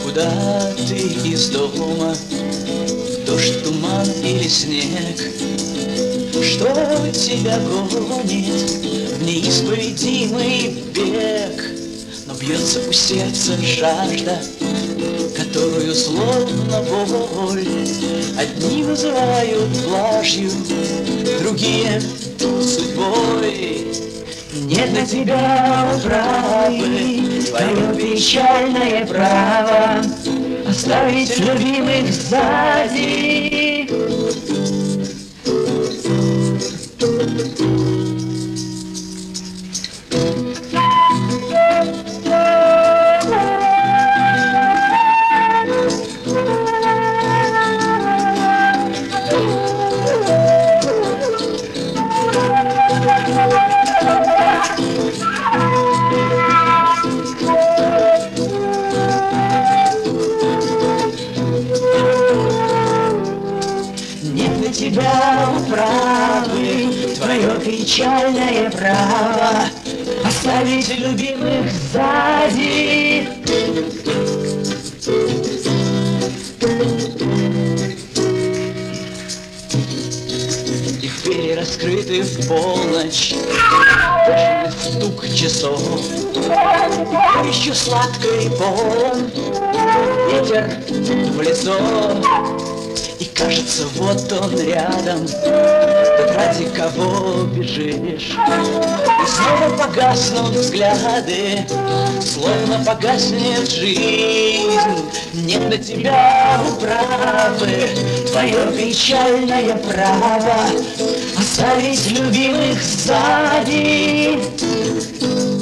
Куда ты из дома, дождь, туман или снег? Что тебя гонит в неисповедимый бег? Но бьется у сердца жажда, которую словно боль одни называют влажью, другие судьбой. Нет на тебя управы, твое печальное право оставить любимых сзади. Нет на тебя управы, твое печальное право оставить любимых сзади. Их двери раскрыты в полночь, бешеный стук часов, еще сладкий полон ветер в лицо. И кажется, вот он рядом, тот, ради кого бежишь. И снова погаснут взгляды, словно погаснет жизнь. Нет на тебя управы, твое печальное право оставить любимых сзади.